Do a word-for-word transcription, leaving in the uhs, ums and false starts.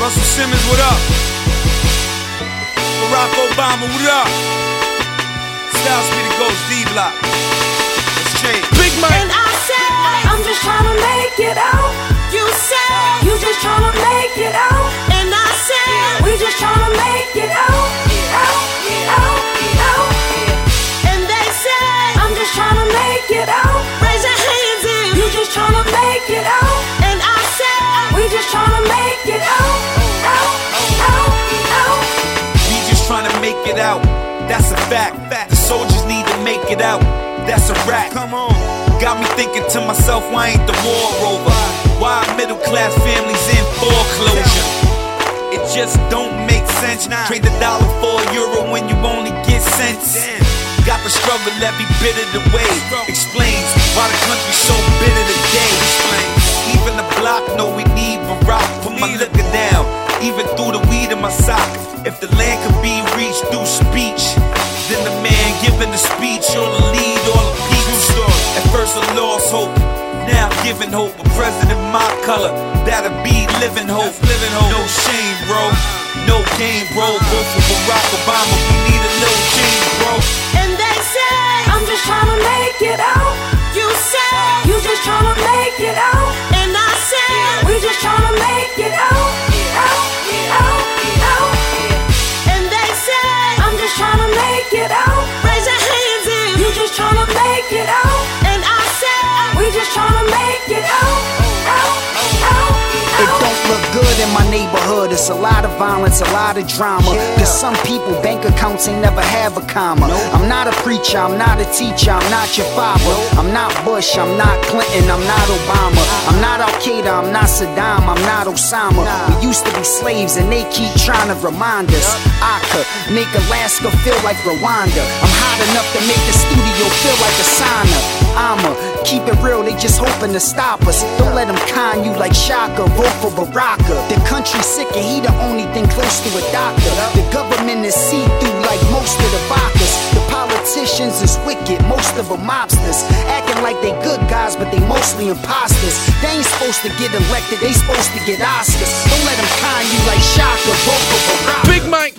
Russell Simmons, what up? Barack Obama, what up? Styles be the ghost, D-Block. Let's change. Big Mike. And I say, I'm just tryna make it out. You say, you just tryna make it out. And I say, we just tryna make it out. Out, out, out. And they say, I'm just tryna make it out. Raise your hands if you just tryna make it out. And I say, we just tryna make it out. Out, out, out. We just tryna make it out. That's a fact. The soldiers need to make it out. That's a rap. Come on. Got me thinking to myself, why ain't the war over? Why middle class families in foreclosure? It just don't make sense. Trade the dollar for a euro when you only get cents. Got the struggle every bit of the way. Explains why the country's so bitter today. Even the block know we need Barack. Put my liquor down, even through the weed in my sock. If the land could be reached through speech, then the man giving the speech or the lead or the peach. At first I lost hope, now I'm giving hope. A president my color, that'll be living hope. Living hope. No shame, bro. No game, bro. Vote for Barack Obama. We need a little change, bro. And they say, I'm just tryna make it out. You say, you just tryna make it out. And I say, we just tryna make it out. Out, out, out. And they say, I'm just tryna make it out. Raise your hands if you just tryna make it out. And I say, we just tryna make it out. Out, out, out. It don't look good in my neighborhood. It's a lot of violence, a lot of drama. Cause some people bank accounts ain't never have a comma. I'm not a preacher, I'm not a teacher, I'm not your father. I'm not Bush, I'm not Clinton, I'm not Obama. I'm not Al Qaeda, I'm not Saddam, I'm not Osama. We used to be slaves and they keep trying to remind us. I could make Alaska feel like Rwanda. I'm hot enough to make the studio feel like a sauna. I'ma keep it real, they just hoping to stop us. Don't let them con you like Shaka, vote for Baraka. The country's sick and he the only thing close to a doctor. The government is see-through like most of the vodkas. The politicians is wicked, most of them mobsters. Acting like they good guys, but they mostly imposters. They ain't supposed to get elected, they supposed to get Oscars. Don't let them con you like Shaka, vote for Baraka. Big Mike.